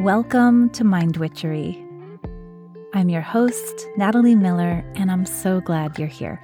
Welcome to Mind Witchery. I'm your host, Natalie Miller, and I'm so glad you're here.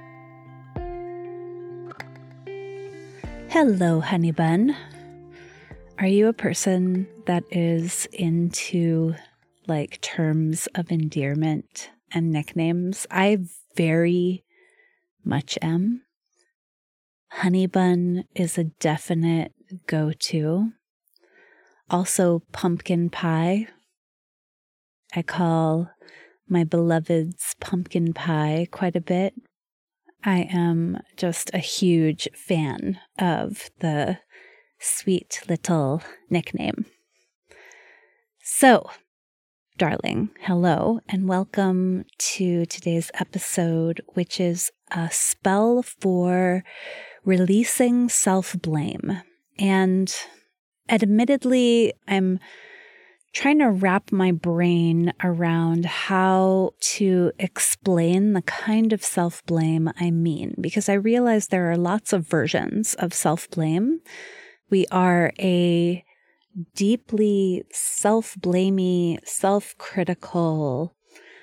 Hello, honey bun. Are you a person that is into terms of endearment and nicknames? I very much am. Honey bun is a definite go-to. Also, pumpkin pie. I call my beloveds pumpkin pie quite a bit. I am just a huge fan of the sweet little nickname. So, darling, hello, and welcome to today's episode, which is a spell for releasing self-blame. And admittedly, I'm trying to wrap my brain around how to explain the kind of self-blame I mean, because I realize there are lots of versions of self-blame. We are a deeply self-blamey, self-critical,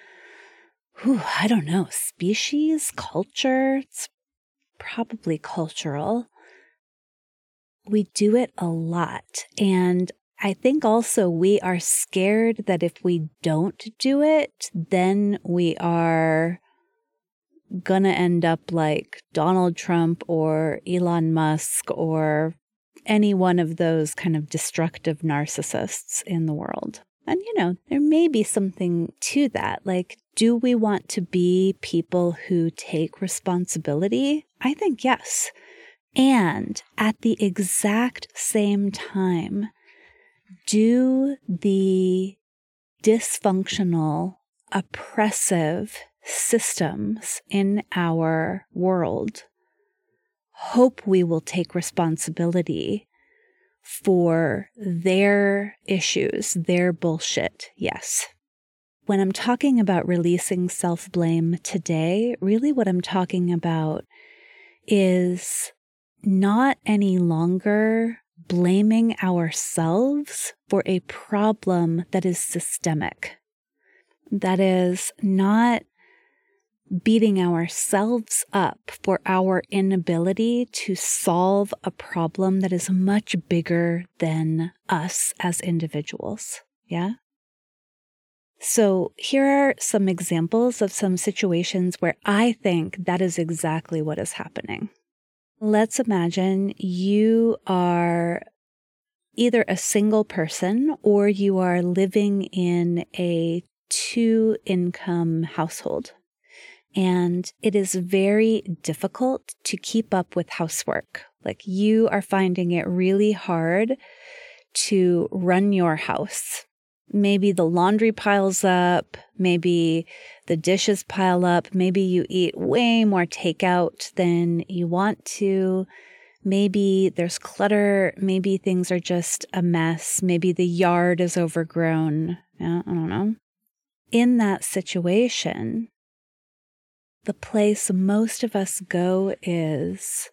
species, culture. It's probably cultural. We do it a lot. And I think also we are scared that if we don't do it, then we are going to end up like Donald Trump or Elon Musk or any one of those kind of destructive narcissists in the world. And, there may be something to that. Do we want to be people who take responsibility? I think yes. And at the exact same time, do the dysfunctional, oppressive systems in our world hope we will take responsibility for their issues, their bullshit? Yes. When I'm talking about releasing self-blame today, really what I'm talking about is not any longer blaming ourselves for a problem that is systemic. That is not beating ourselves up for our inability to solve a problem that is much bigger than us as individuals. Yeah? So here are some examples of some situations where I think that is exactly what is happening. Let's imagine you are either a single person or you are living in a two-income household. And it is very difficult to keep up with housework. You are finding it really hard to run your house. Maybe the laundry piles up, maybe the dishes pile up, maybe you eat way more takeout than you want to. Maybe there's clutter, maybe things are just a mess, maybe the yard is overgrown. I don't know. In that situation, the place most of us go is,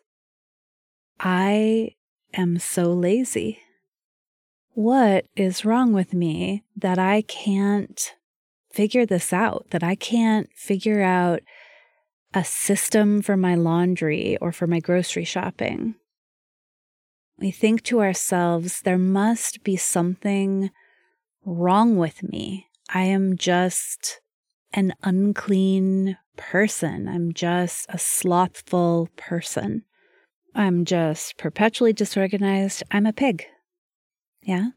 I am so lazy. What is wrong with me that I can't figure this out, that I can't figure out a system for my laundry or for my grocery shopping? We think to ourselves, there must be something wrong with me. I am just an unclean person. I'm just a slothful person. I'm just perpetually disorganized. I'm a pig. Yeah?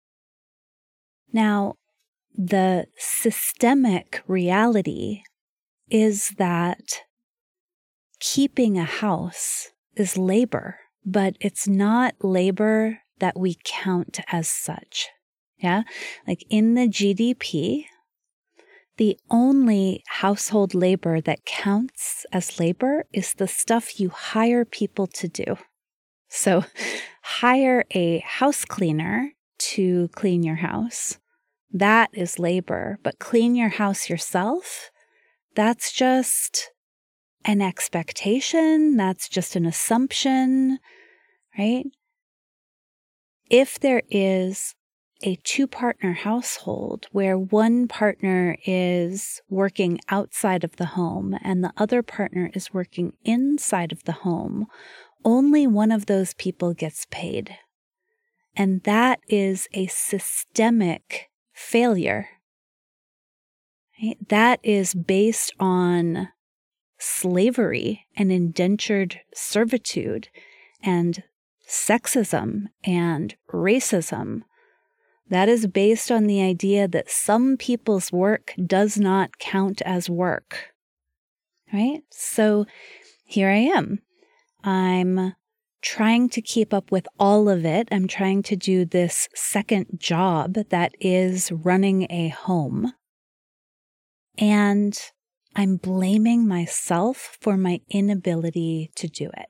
Now, the systemic reality is that keeping a house is labor, but it's not labor that we count as such. Yeah? In the GDP, the only household labor that counts as labor is the stuff you hire people to do. So hire a house cleaner to clean your house. That is labor. But clean your house yourself, that's just an expectation. That's just an assumption, right? If there is a two-partner household where one partner is working outside of the home and the other partner is working inside of the home, only one of those people gets paid. And that is a systemic failure. Right? That is based on slavery and indentured servitude and sexism and racism. That is based on the idea that some people's work does not count as work. Right? So here I am. I'm trying to keep up with all of it. I'm trying to do this second job that is running a home. And I'm blaming myself for my inability to do it.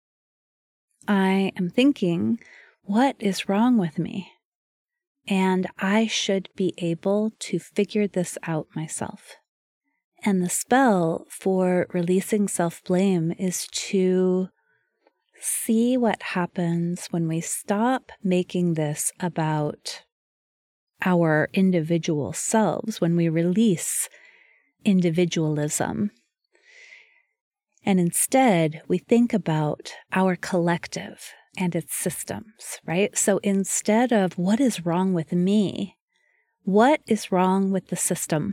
I am thinking, what is wrong with me? And I should be able to figure this out myself. And the spell for releasing self-blame is to see what happens when we stop making this about our individual selves, when we release individualism. And instead, we think about our collective and its systems, right? So instead of what is wrong with me, what is wrong with the system?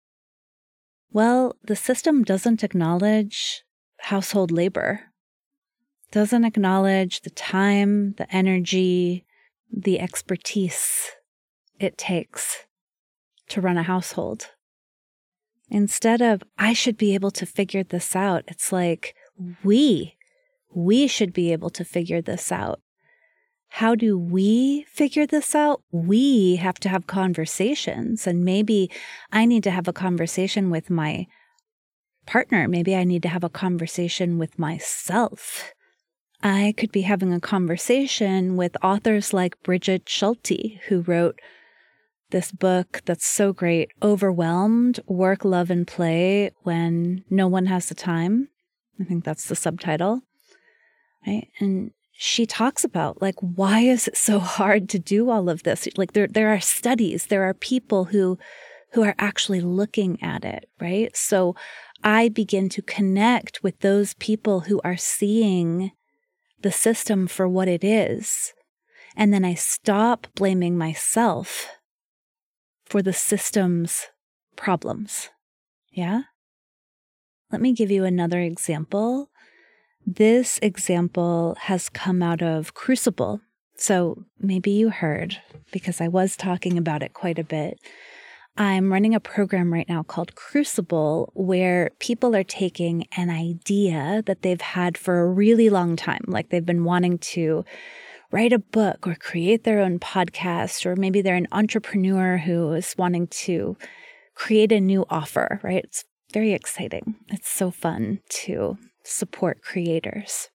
Well, the system doesn't acknowledge household labor, doesn't acknowledge the time, the energy, the expertise it takes to run a household. Instead of, I should be able to figure this out, it's like, we should be able to figure this out. How do we figure this out? We have to have conversations, and maybe I need to have a conversation with my partner. Maybe I need to have a conversation with myself. I could be having a conversation with authors like Brigid Schulte, who wrote this book that's so great, Overwhelmed, Work, Love, and Play When No One Has the Time. I think that's the subtitle, right? And she talks about, like, why is it so hard to do all of this? Like, there are studies, there are people who are actually looking at it, right? So I begin to connect with those people who are seeing the system for what it is. And then I stop blaming myself for the system's problems. Yeah? Let me give you another example. This example has come out of Crucible. So maybe you heard, because I was talking about it quite a bit. I'm running a program right now called Crucible, where people are taking an idea that they've had for a really long time, like they've been wanting to write a book or create their own podcast, or maybe they're an entrepreneur who is wanting to create a new offer, right? It's very exciting. It's so fun to support creators.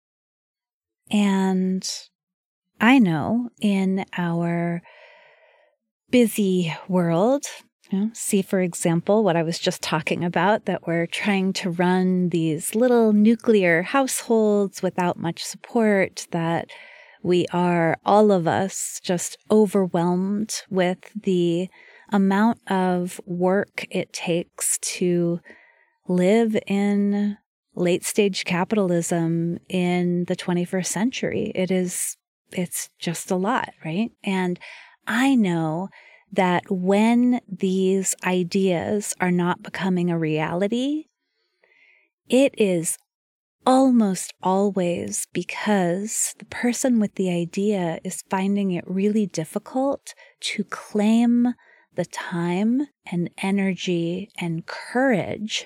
And I know in our busy world, see, for example, what I was just talking about, that we're trying to run these little nuclear households without much support, that we are, all of us, just overwhelmed with the amount of work it takes to live in late-stage capitalism in the 21st century. It's just a lot, right? And I know that when these ideas are not becoming a reality, it is almost always because the person with the idea is finding it really difficult to claim the time and energy and courage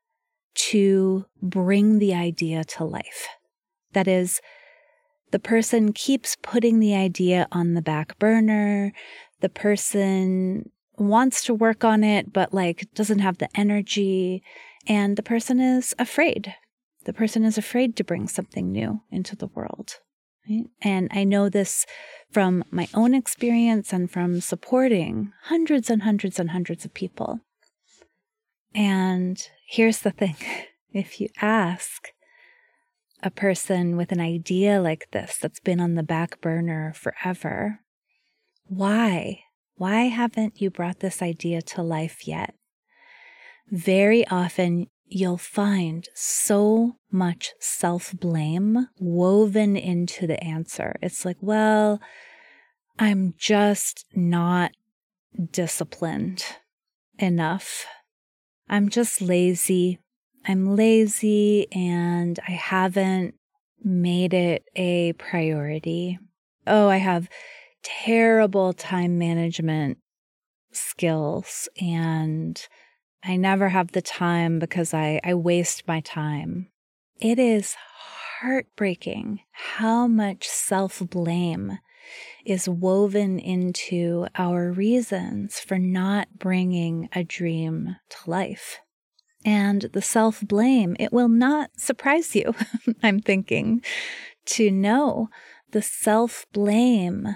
to bring the idea to life. That is, the person keeps putting the idea on the back burner. The person wants to work on it, but doesn't have the energy. And the person is afraid. The person is afraid to bring something new into the world. Right? And I know this from my own experience and from supporting hundreds and hundreds and hundreds of people. And here's the thing. If you ask a person with an idea like this that's been on the back burner forever, why Why haven't you brought this idea to life yet? Very often, you'll find so much self-blame woven into the answer. It's like, well, I'm just not disciplined enough. I'm just lazy. I'm lazy and I haven't made it a priority. Oh, I have terrible time management skills and I never have the time because I waste my time. It is heartbreaking how much self-blame is woven into our reasons for not bringing a dream to life. And the self-blame, it will not surprise you, I'm thinking, to know the self-blame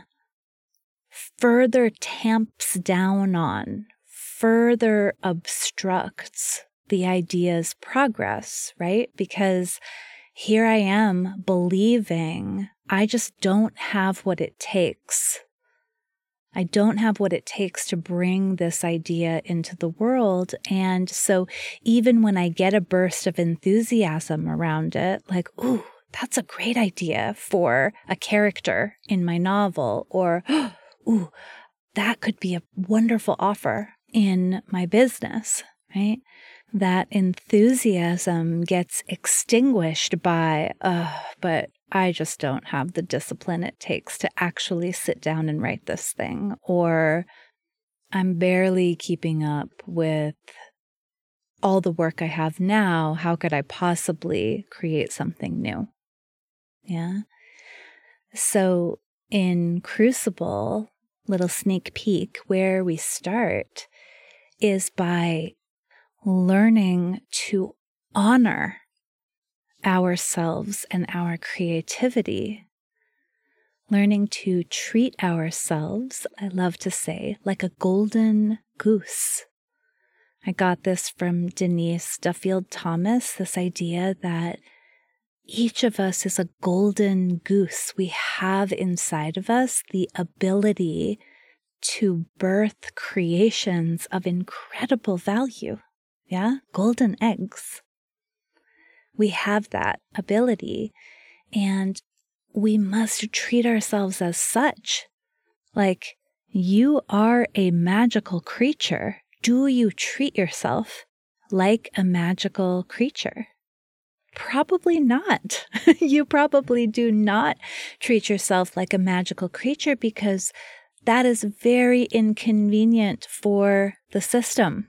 further tamps down on, further obstructs the idea's progress, right? Because here I am believing I just don't have what it takes. I don't have what it takes to bring this idea into the world. And so even when I get a burst of enthusiasm around it, like, ooh, that's a great idea for a character in my novel, or, ooh, that could be a wonderful offer in my business, right? That enthusiasm gets extinguished by, but I just don't have the discipline it takes to actually sit down and write this thing, or I'm barely keeping up with all the work I have now. How could I possibly create something new? Yeah. So in Crucible, little sneak peek, where we start is by learning to honor ourselves and our creativity, learning to treat ourselves, I love to say, like a golden goose. I got this from Denise Duffield Thomas, this idea that each of us is a golden goose. We have inside of us the ability to birth creations of incredible value. Yeah, golden eggs. We have that ability, and we must treat ourselves as such. Like, you are a magical creature. Do you treat yourself like a magical creature? Probably not. You probably do not treat yourself like a magical creature because that is very inconvenient for the system.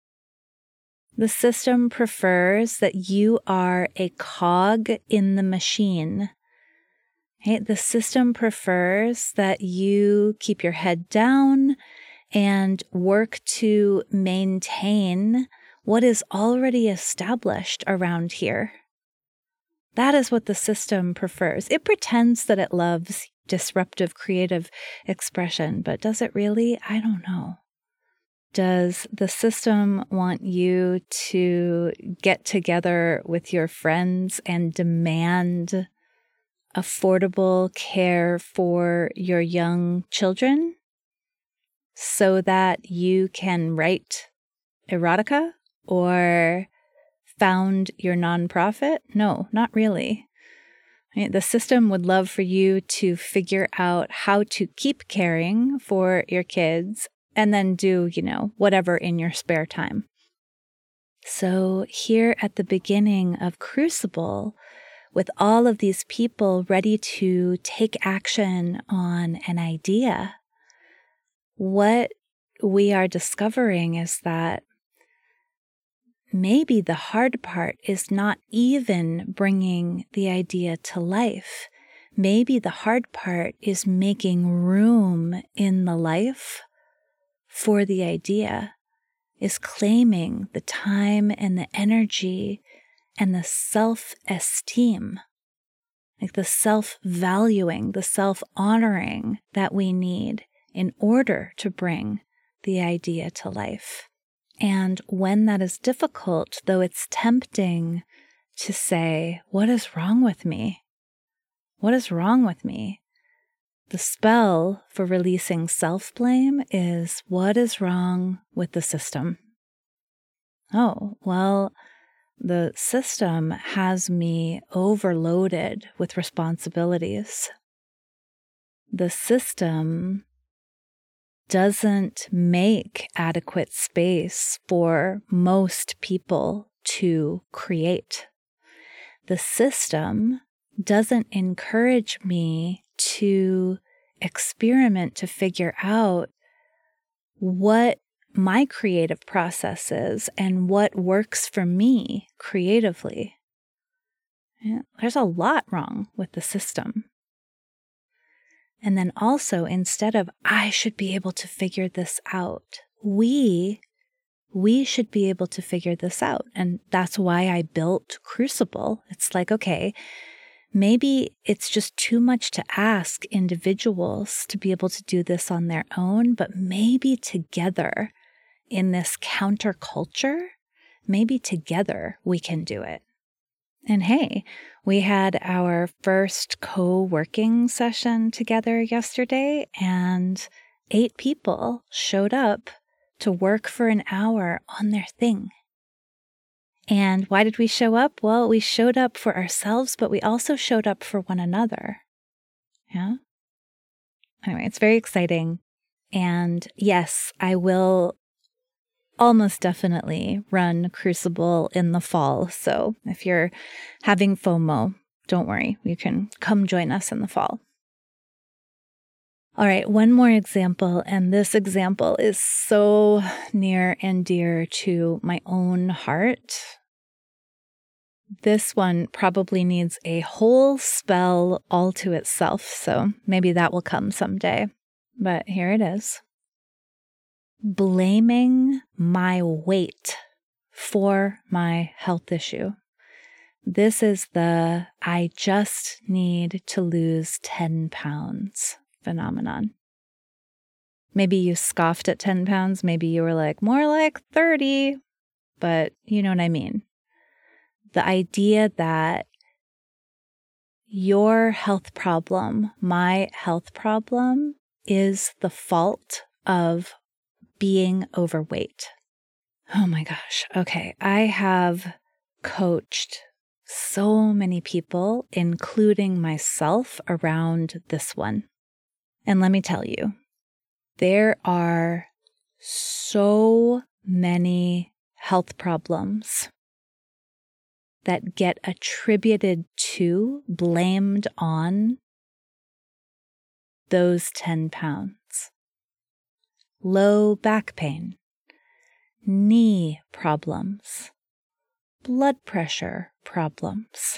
The system prefers that you are a cog in the machine. Right? The system prefers that you keep your head down and work to maintain what is already established around here. That is what the system prefers. It pretends that it loves disruptive creative expression, but does it really? I don't know. Does the system want you to get together with your friends and demand affordable care for your young children so that you can write erotica or found your nonprofit? No, not really. Right? The system would love for you to figure out how to keep caring for your kids and then do, whatever in your spare time. So here at the beginning of Crucible, with all of these people ready to take action on an idea, what we are discovering is that maybe the hard part is not even bringing the idea to life. Maybe the hard part is making room in the life for the idea, is claiming the time and the energy and the self-esteem, like the self-valuing, the self-honoring that we need in order to bring the idea to life. And when that is difficult, though it's tempting to say, what is wrong with me? What is wrong with me? The spell for releasing self-blame is, what is wrong with the system? Oh, well, the system has me overloaded with responsibilities. The system doesn't make adequate space for most people to create. The system doesn't encourage me to experiment to figure out what my creative process is and what works for me creatively. Yeah, there's a lot wrong with the system. And then also, instead of, I should be able to figure this out, we should be able to figure this out. And that's why I built Crucible. It's like, okay, maybe it's just too much to ask individuals to be able to do this on their own, but maybe together in this counterculture, maybe together we can do it. And hey, we had our first co-working session together yesterday, and 8 people showed up to work for an hour on their thing. And why did we show up? Well, we showed up for ourselves, but we also showed up for one another. Yeah. Anyway, it's very exciting. And yes, I will almost definitely run Crucible in the fall. So if you're having FOMO, don't worry. You can come join us in the fall. All right, one more example, and this example is so near and dear to my own heart. This one probably needs a whole spell all to itself, so maybe that will come someday. But here it is. Blaming my weight for my health issue. This is the I just need to lose 10 pounds phenomenon. Maybe you scoffed at 10 pounds. Maybe you were like, more like 30, but you know what I mean. The idea that your health problem, my health problem, is the fault of being overweight. Oh my gosh. Okay. I have coached so many people, including myself, around this one. And let me tell you, there are so many health problems that get attributed to, blamed on those 10 pounds. Low back pain, knee problems, blood pressure problems,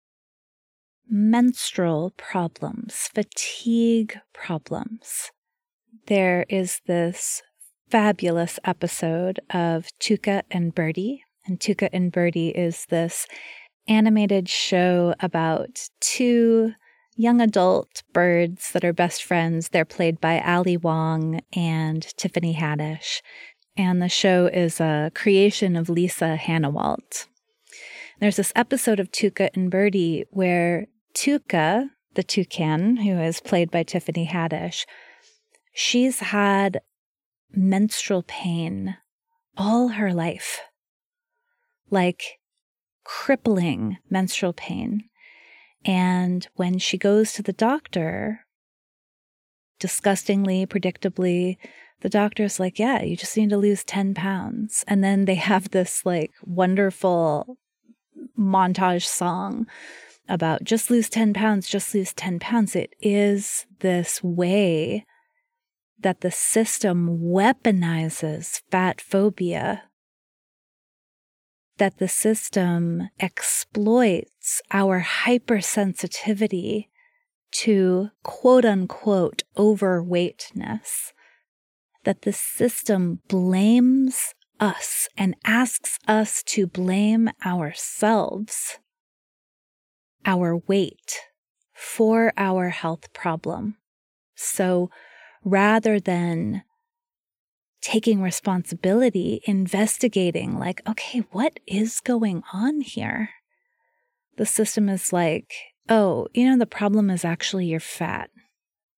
menstrual problems, fatigue problems. There is this fabulous episode of Tuca and Birdie. And Tuca and Birdie is this animated show about 2 young adult birds that are best friends. They're played by Ali Wong and Tiffany Haddish. And the show is a creation of Lisa Hanawalt. There's this episode of Tuca and Birdie where Tuca, the toucan, who is played by Tiffany Haddish, she's had menstrual pain all her life. Like crippling menstrual pain. And when she goes to the doctor, disgustingly, predictably, the doctor's like, yeah, you just need to lose 10 pounds. And then they have this like wonderful montage song about just lose 10 pounds, just lose 10 pounds. It is this way that the system weaponizes fat phobia, that the system exploits our hypersensitivity to quote unquote overweightness, that the system blames us and asks us to blame ourselves, our weight, for our health problem. So rather than taking responsibility, investigating, like, okay, what is going on here? The system is like, oh, the problem is actually you're fat.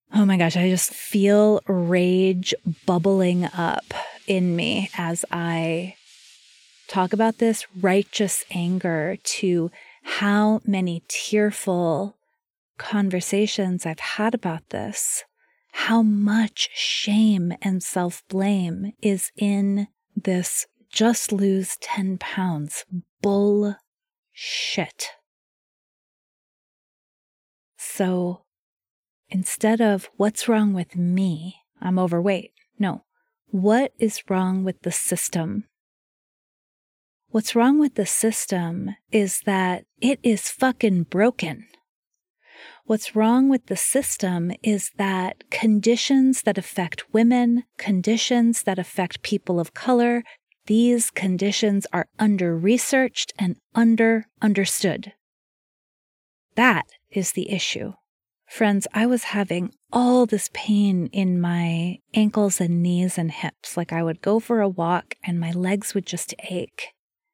Oh my gosh, I just feel rage bubbling up in me as I talk about this righteous anger to how many tearful conversations I've had about this, how much shame and self-blame is in this just lose 10 pounds bullshit. So instead of what's wrong with me, I'm overweight. No, what is wrong with the system? What's wrong with the system is that it is fucking broken. What's wrong with the system is that conditions that affect women, conditions that affect people of color, these conditions are under-researched and understood. That is the issue. Friends, I was having all this pain in my ankles and knees and hips. Like I would go for a walk and my legs would just ache.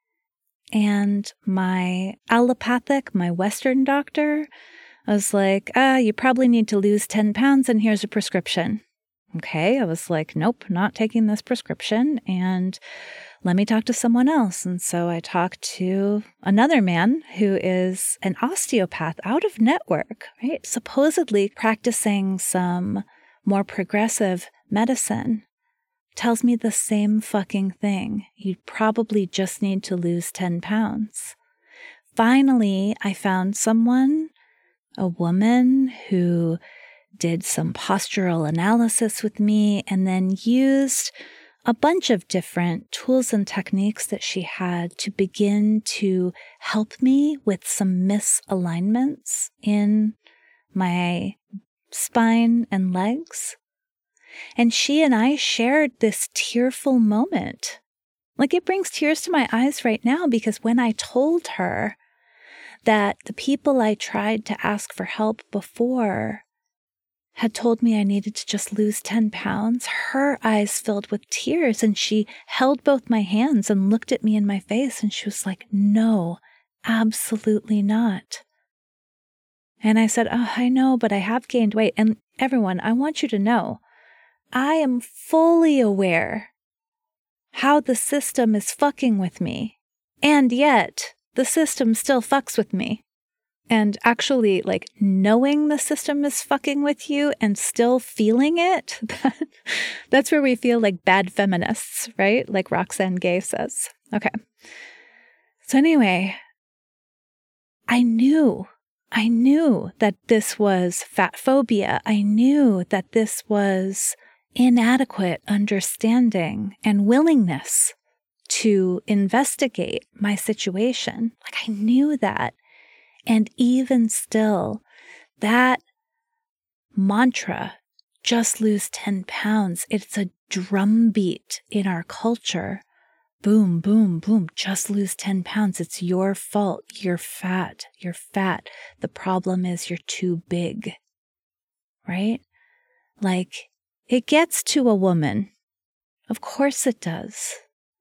And my allopathic, my Western doctor, I was like, you probably need to lose 10 pounds and here's a prescription. Okay, I was like, nope, not taking this prescription and let me talk to someone else. And so I talked to another man who is an osteopath out of network, right? Supposedly practicing some more progressive medicine. Tells me the same fucking thing. You probably just need to lose 10 pounds. Finally, I found someone, a woman who did some postural analysis with me and then used a bunch of different tools and techniques that she had to begin to help me with some misalignments in my spine and legs. And she and I shared this tearful moment. Like it brings tears to my eyes right now because when I told her that the people I tried to ask for help before had told me I needed to just lose 10 pounds, her eyes filled with tears and she held both my hands and looked at me in my face and she was like, no, absolutely not. And I said, oh, I know, but I have gained weight. And everyone, I want you to know, I am fully aware how the system is fucking with me. And yet, the system still fucks with me. And actually, like, knowing the system is fucking with you and still feeling it, that's where we feel like bad feminists, right? Like Roxane Gay says. Okay. So anyway, I knew that this was fat phobia. I knew that this was inadequate understanding and willingness to investigate my situation. Like I knew that. And even still, that mantra, just lose 10 pounds, it's a drumbeat in our culture. Boom, boom, boom, just lose 10 pounds. It's your fault. You're fat. You're fat. The problem is you're too big, right? Like, it gets to a woman. Of course it does.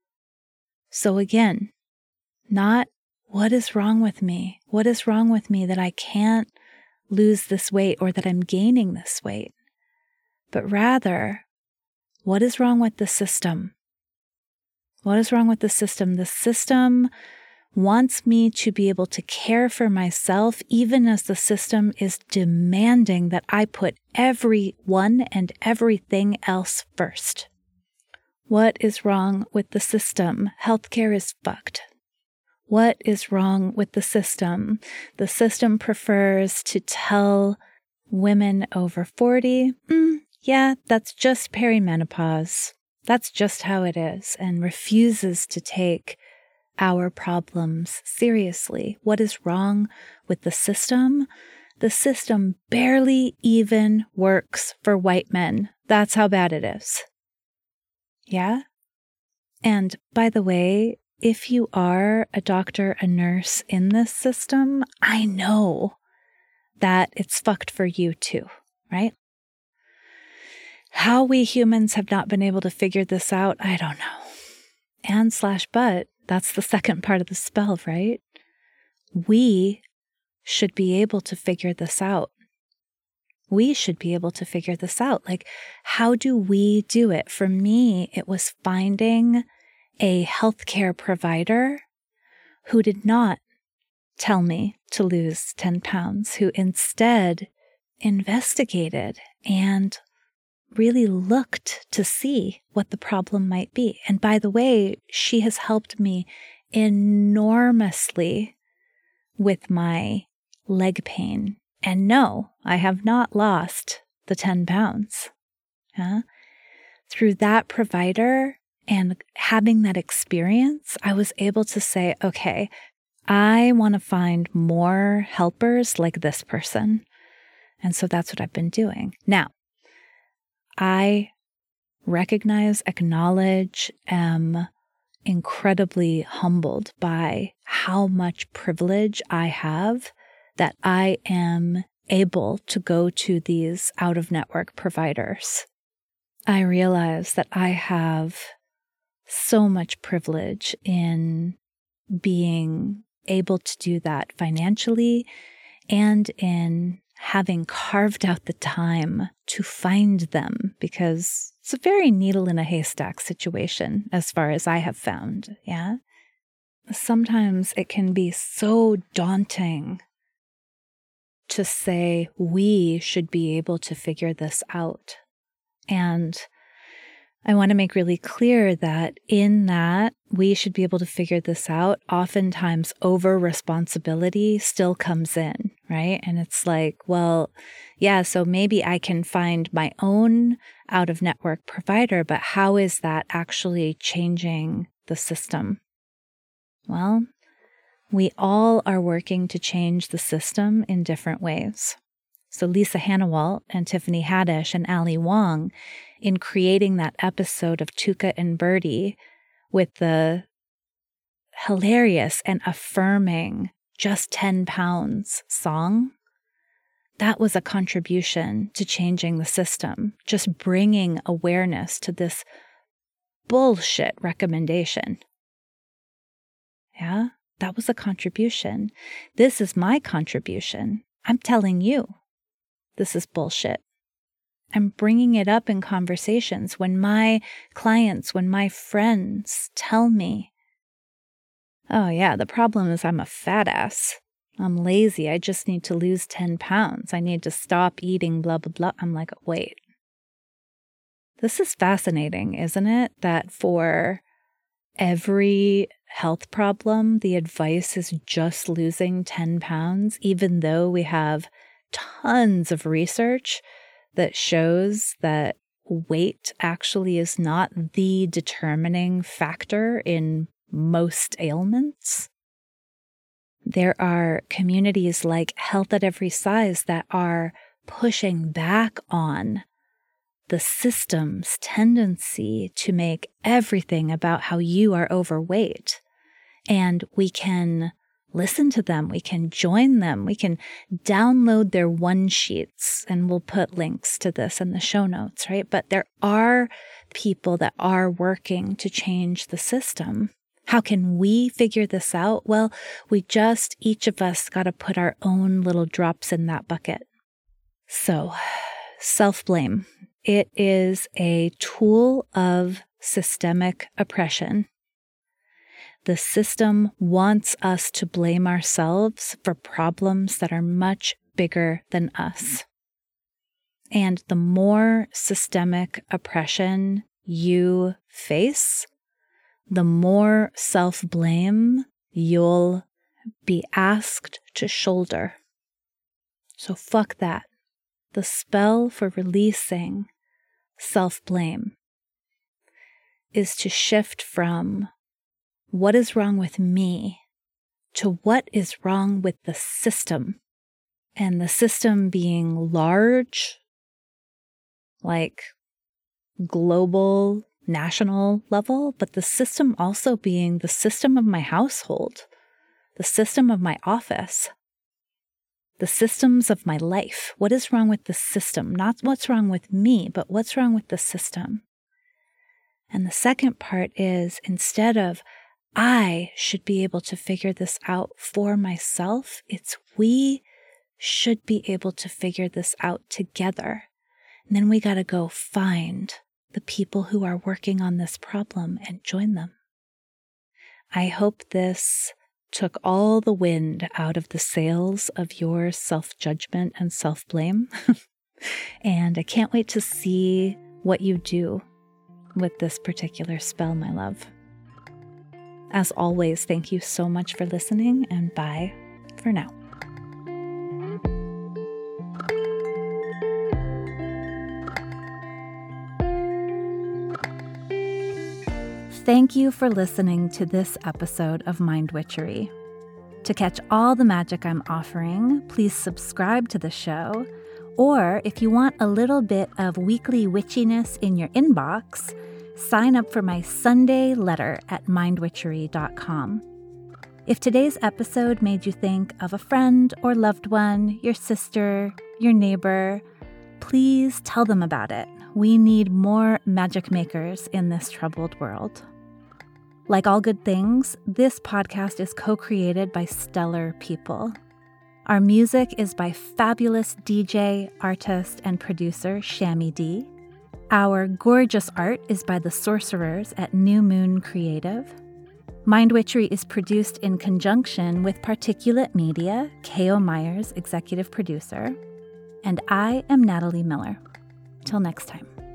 So again, not what is wrong with me? What is wrong with me that I can't lose this weight or that I'm gaining this weight? But rather, what is wrong with the system? What is wrong with the system? The system wants me to be able to care for myself, even as the system is demanding that I put everyone and everything else first. What is wrong with the system? Healthcare is fucked. What is wrong with the system? The system prefers to tell women over 40, yeah, that's just perimenopause. That's just how it is, and refuses to take our problems seriously. What is wrong with the system? The system barely even works for white men. That's how bad it is. Yeah? And by the way, if you are a doctor, a nurse in this system, I know that it's fucked for you too, right? How we humans have not been able to figure this out, I don't know. And/but, that's the second part of the spell, right? We should be able to figure this out. We should be able to figure this out. Like, how do we do it? For me, it was finding a healthcare provider who did not tell me to lose 10 pounds, who instead investigated and really looked to see what the problem might be. And by the way, she has helped me enormously with my leg pain. And no, I have not lost the 10 pounds. Through that provider and having that experience, I was able to say, okay, I want to find more helpers like this person. And so that's what I've been doing. Now, I recognize, acknowledge, am incredibly humbled by how much privilege I have that I am able to go to these out-of-network providers. I realize that I have so much privilege in being able to do that financially and in having carved out the time to find them, because it's a very needle in a haystack situation as far as I have found. Yeah. Sometimes it can be so daunting to say we should be able to figure this out. And I want to make really clear that in that we should be able to figure this out, oftentimes over responsibility still comes in, right? And it's like, well, yeah, so maybe I can find my own out-of-network provider, but how is that actually changing the system? Well, we all are working to change the system in different ways. So Lisa Hanawalt and Tiffany Haddish and Ali Wong, in creating that episode of Tuka and Birdie with the hilarious and affirming Just 10 Pounds song, that was a contribution to changing the system, just bringing awareness to this bullshit recommendation. Yeah, that was a contribution. This is my contribution. I'm telling you, this is bullshit. I'm bringing it up in conversations when my clients, when my friends tell me, oh yeah, the problem is I'm a fat ass. I'm lazy. I just need to lose 10 pounds. I need to stop eating, blah, blah, blah. I'm like, wait. This is fascinating, isn't it? That for every health problem, the advice is just losing 10 pounds, even though we have tons of research that shows that weight actually is not the determining factor in most ailments. There are communities like Health at Every Size that are pushing back on the system's tendency to make everything about how you are overweight. And we can listen to them, we can join them, we can download their one sheets, and we'll put links to this in the show notes, right? But there are people that are working to change the system. How can we figure this out? Well, each of us got to put our own little drops in that bucket. So, self-blame. It is a tool of systemic oppression. The system wants us to blame ourselves for problems that are much bigger than us. And the more systemic oppression you face, the more self-blame you'll be asked to shoulder. So fuck that. The spell for releasing self-blame is to shift from what is wrong with me to what is wrong with the system. And the system being large, like global, national level, but the system also being the system of my household, the system of my office, the systems of my life. What is wrong with the system? Not what's wrong with me, but what's wrong with the system. And the second part is, instead of I should be able to figure this out for myself, it's we should be able to figure this out together. And then we got to go find the people who are working on this problem and join them. I hope this took all the wind out of the sails of your self-judgment and self-blame. And I can't wait to see what you do with this particular spell, my love. As always, thank you so much for listening, and bye for now. Thank you for listening to this episode of Mind Witchery. To catch all the magic I'm offering, please subscribe to the show. Or if you want a little bit of weekly witchiness in your inbox, sign up for my Sunday letter at mindwitchery.com. If today's episode made you think of a friend or loved one, your sister, your neighbor, please tell them about it. We need more magic makers in this troubled world. Like all good things, this podcast is co-created by stellar people. Our music is by fabulous DJ, artist, and producer Shammy D. Our gorgeous art is by the sorcerers at New Moon Creative. Mind Witchery is produced in conjunction with Particulate Media, K.O. Myers, executive producer. And I am Natalie Miller. Till next time.